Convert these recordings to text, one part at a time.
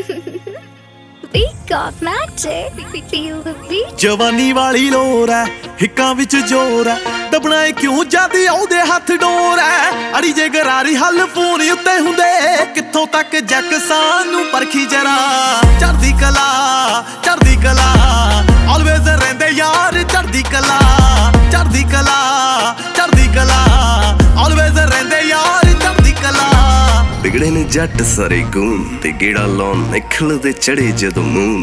We got magic. We feel the beat. ਜਵਾਨੀ ਵਾਲੀ ਲੋਰ ਐ, ਹਿੱਕਾਂ ਵਿੱਚ ਜ਼ੋਰ ਐ, ਦਬਣਾ ਏ ਕਿਉਂ ਜਦ ਆਉਦੇ ਹੱਥ ਡੋਰ ਐ। ਅੜੀ ਜੇ ਗਰਾਰੀ ਹੱਲ ਫੋਨ ਉੱਤੇ ਹੁੰਦੇ, ਕਿੱਥੋਂ ਤੱਕ ਜੱਕ ਸਾਨੂੰ ਪਰਖੀ ਜਰਾ। ਚੜ੍ਹਦੀ ਕਲਾ ਚੜ੍ਹਦੀ ਕਲਾ, ਆਲਵੇਜ਼ ਰਹਿੰਦੇ ਯਾਰ ਚੜ੍ਹਦੀ ਕਲਾ। ਚੜ੍ਹਦੀ ਕਲਾ ਚੜ੍ਹਦੀ ਕਲਾ, ਆਲਵੇਜ਼ ਰਹਿੰਦੇ ਯਾਰ ਚੜ੍ਹਦੀ ਕਲਾ। ਬਿਗੜੇ ਨੇ ਜੱਟ ਸਾਰੇ ਗੂਨ ਤੇ ਗੇੜਾ ਲਾਉਣ ਨਿਕਲਦੇ ਚੜੇ ਜਦੋਂ moon.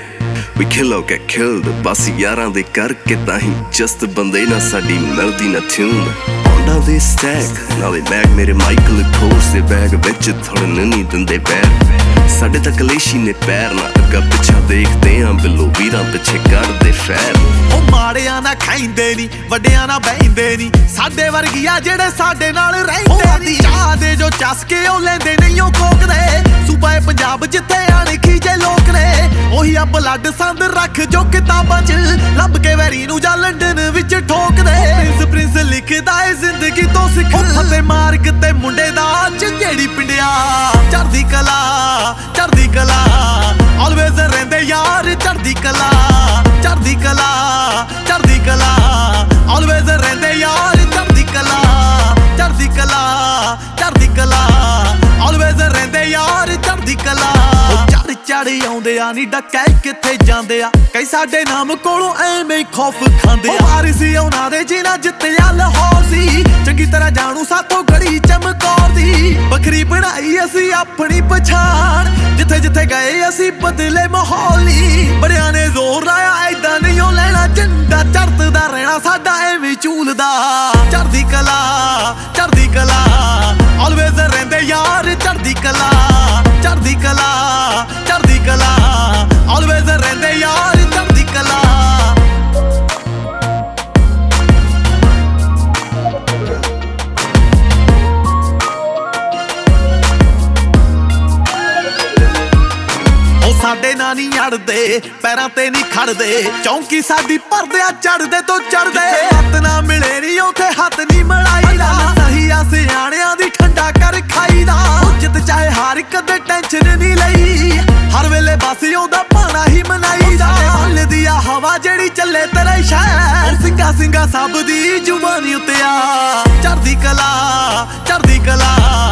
We kill or get killed, ਬਸ ਯਾਰਾਂ ਦੇ ਕਰਕੇ ਤਾਂ ਹੀ ਜਸਟ ਬੰਦੇ ਨਾ ਸਾਡੀ ਮਿਲਦੀ ਨਾ ਟਿਊਨ। ਪੌਂਡਾਂ ਦੇ ਸਟੈਕ ਨਾਲੇ ਬੈਗ ਮੇਰੇ ਮਾਈਕਲ ਕੋਰਸ ਦੇ ਬੈਗ ਵਿੱਚ ਥੋੜ੍ਹੇ ਨਹੀਂ ਦਿੰਦੇ ਪੈਰ। ਸਾਡੇ ਤਾਂ ਕਲੇਸ਼ੀ ਨੇ ਪੈਰ ਨਾ ਅੱਗਾ ਪਿੱਛਾ ਦੇਖਦੇ ਆਂ ਬਿੱਲੋ ਵੀਰਾਂ ਪਿੱਛੇ ਕੱਢਦੇ ਫੈਰ। ਉਹ ਮਾੜਿਆਂ ਨਾ ਖਾਈਂਦੇ ਨੀ, ਵੱਡਿਆਂ ਨਾ ਬਹਿੰਦੇ ਨੀ, ਸਾਡੇ ਵਰਗੀ ਆ ਜਿਹੜੇ ਸਾਡੇ ਨਾਲ ਰਹਿੰਦੇ ਨੀ। ਚਾਹ ਦੇ ਜੋ ਚਸਕੇ ਉਹ ਲੈਂਦੇ ਨਹੀਂ ਉਹ ਕੋਕਦੇ, ਸੂਬਾ ਏ ਪੰਜਾਬ ਜਿੱਥੇ ਅਣਖੀ ਜੇ ਲੋਕ ਨੇ। ਉਹੀ ਆ ਬਲੱਡ ਸੰਦ ਰੱਖ ਜੋ ਕਿਤਾਬਾਂ 'ਚ ਲੱਭ ਕੇ ਵੈਰੀ ਨੂੰ ਜਾਂ ਲੰਡਨ ਵਿੱਚ ਠੋਕਦੇ। ਪ੍ਰਿੰਸ ਲਿਖਦਾ ਏ ਜ਼ਿੰਦਗੀ ਤੋਂ ਸਿੱਖ, ਅਤੇ ਮਾਰਗ ਤੇ ਮੁੰਡੇ ਦਾ ਜਿਹੜੀ ਪਿੰਡਿਆ। ਚੜ੍ਹਦੀ ਕਲਾ ਚੜ੍ਹਦੀ ਕਲਾ, ਆਲਵੇਜ਼ ਰਹਿੰਦੇ ਯਾਰ ਚੜ੍ਹਦੀ ਕਲਾ। ਚੜ੍ਹਦੀ ਕਲਾ ਚੜ੍ਹਦੀ ਕਲਾ, ਆਲਵੇਜ਼ ਰਹਿੰਦੇ ਯਾਰ ਚੜ੍ਹਦੀ ਕਲਾ। ਚੜ੍ਹਦੀ ਕਲਾ ਚੜ੍ਹਦੀ ਕਲਾ, ਆਲਵੇਜ਼ ਰਹਿੰਦੇ ਯਾਰ ਚੜ੍ਹਦੀ ਕਲਾ। ਚੜ੍ਹ ਚੜ੍ਹ ਆਉਂਦੇ ਆ ਨੀ ਡੱਕੇ ਕਿੱਥੇ ਜਾਂਦੇ ਆ, ਕਈ ਸਾਡੇ ਨਾਮ ਕੋਲੋਂ ਐਵੇਂ ਖੌਫ ਖਾਂਦੇ ਆ। ਵਾਰਿਸ ਉਹਨਾਂ ਦੇ ਜਿਨ੍ਹਾਂ ਜਿੱਤਿਆ ਲਾਹੌਰ ਸੀ, ਚੰਗੀ ਤਰ੍ਹਾਂ ਜਾਣੂ ਸਾਥੋਂ ਗੜੀ ਚਮਕੌਰ ਦੀ। ਵੱਖਰੀ ਬਣਾਈ ਅਸੀਂ ਆਪਣੀ ਪਛਾਣ, ਜਿੱਥੇ ਜਿੱਥੇ ਗਏ ਅਸੀਂ ਬਦਲੇ ਮਾਹੌਲ ਨੀ। ਬੜਿਆਂ ਨੇ ਜ਼ੋਰ ਲਾਇਆ ਏਦਾਂ ਨਹੀਂ ਉਹ ਲੈਣਾ ਝੰਡਾ, ਚੜ੍ਹਦਾ ਰਹਿਣਾ ਸਾਡਾ ਐਵੇਂ ਝੂਲਦਾ। ਚੜ੍ਹਦੀ ਕਲਾ ਚੜ੍ਹਦੀ ਕਲਾ, ਆਲਵੇਜ਼ ਰਹਿੰਦੇ ਯਾਰ ਚੜ੍ਹਦੀ ਕਲਾ। ਚੜ੍ਹਦੀ ਕਲਾ ਚੜ੍ਹਦੀ ਕਲਾ, ਆਲਵੇਜ਼ ਰਹਿੰਦੇ ਯਾਰ ਚੜ੍ਹਦੀ ਕਲਾ। ਸਾਡੇ ਨਾਲ ਨਹੀਂ ਅੜਦੇ, ਪੈਰਾਂ ਤੇ ਨਹੀਂ ਖੜਦੇ, ਚੌਂਕੀ ਸਾਡੀ ਪਰਦਿਆਂ ਚੜ੍ਹਦੇ ਤੋਂ ਚੜ੍ਹਦੇ। ਹੱਥ ਨਾ ਮਿਲੇ ਨੀ ਉਥੇ ਹੱਥ ਨਹੀਂ ਮਿਲਾਈਦਾ, ਸਹੀ ਆ ਸਿਆਣਿਆਂ ਦੀ ਠੰਡਾ ਕਰ ਖਾਈਦਾ। ਜਿੱਤ ਚਾਹੇ ਹਾਰ ਕਦੇ ਟੈਨਸ਼ਨ ਨਹੀਂ ਲਈ, ਹਰ ਵੇਲੇ ਬਸ ਉਹਦਾ ਭਾਣਾ ਹੀ ਮਨਾਈਦਾ। ਹੱਲ ਦੀ ਆ ਹਵਾ ਜਿਹੜੀ ਚੱਲੇ ਤੇਰੇ ਸ਼ਹਿਰ, ਸਿੰਘਾ ਸਿੰਘਾ ਸਭ ਦੀ ਜ਼ੁਬਾਨੀ ਉੱਤੇ ਆ। ਚੜ੍ਹਦੀ ਕਲਾ ਚੜ੍ਹਦੀ ਕਲਾ,